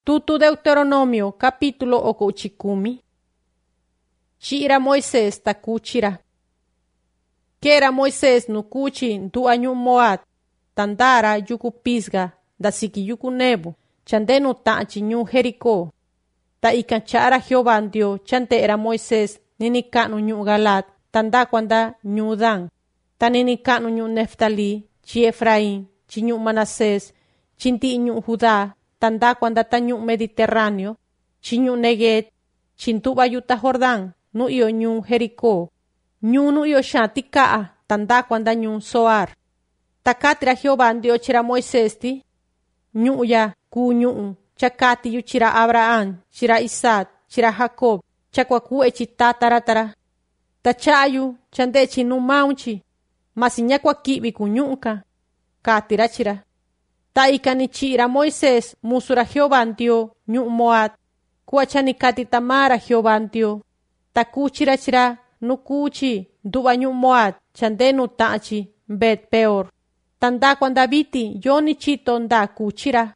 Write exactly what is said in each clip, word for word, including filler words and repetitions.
Tutu Deuteronomio capítulo okochikumi. Chira Moisés ta kuchira. Kera Moisés no kuchi nduanyu Moab, tandara yuku Pisga, da siki yuku Nebo, chandenu tachi nyu Jericó. Ta ikanchara Jehová ndio chante era Moisés nini kanu nyu Galat, tanda kwanda nyu Dan. Ta nini kanu nyu Neftali, chi Efraín, chi nyu Manasés, chinti nyu Judá, tanda kwanda ta nyu Mediterráneo, chi nyu Neguet, chintuba yuta Jordán, nu iyo nyu Jericó, nyu nu iyo shanti kaa, tanda kwanda nyu Zoar. Takatira Jehová ndio chira Moisés ti, nyu ya ku nyu, chakati yu chira Abraham, chira Isaac, chira Jacob, chakwaku echi tataratara. Tachayu chande chinu maunchi, masinya kwa kibi kunyuka, katira chira. Ta ikani chira Moisés musura Jehová ndio nyu Moab, kuachani kati tamara Jehová ndio. Ta kuchira chira nu kuchi nduba nyu Moab chandenu tachi Bet peor. Tanda kwanda biti yoni chito nda kuchira.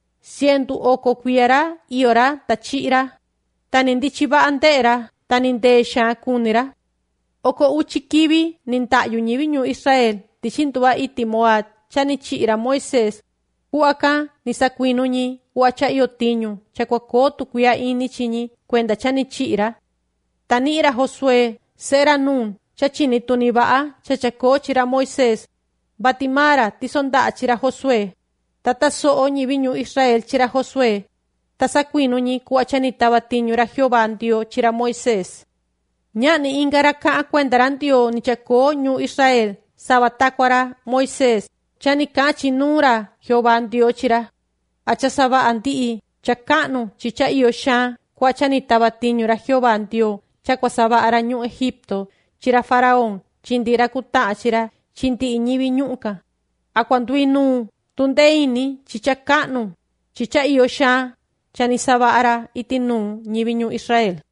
Siendu oko kuiera iora tachira. Tanindi chiba andera taninde sha kunira. Oko uchi kibi nintayu nyibi nyu Israel tichintuba iti Moab chani chira Moisés. Huaka nisakuinu nyi huacha iyo tiñu chakwakotu kuya ini chinyi kwenda chani chira. Tanira Josué sera nun chachini tunibaa chachako chira Moisés. Batimara tisonda chira Josué. Tata soo nyibi nyu Israel chira Josué. Tasakuinu nyi kuachani tabatiñu ra Jehová ndio chira Moisés. Nyani ingara kaa kwenda ndio ni chako nyu Israel sabatakwara Moisés. Chani kachi nura Jehová ndio chira. Acha saba andii chakanu chicha iyo sha kuachani tabatiñu ra Jehová ndio chakwa saba ara nyu Egipto chira Faraón chindira kuta chira chinti iñibi nyuka. Akwanduinu tundeini chicha kanu chicha iyo sha chani saba ara itinu nyibi nyu Israel.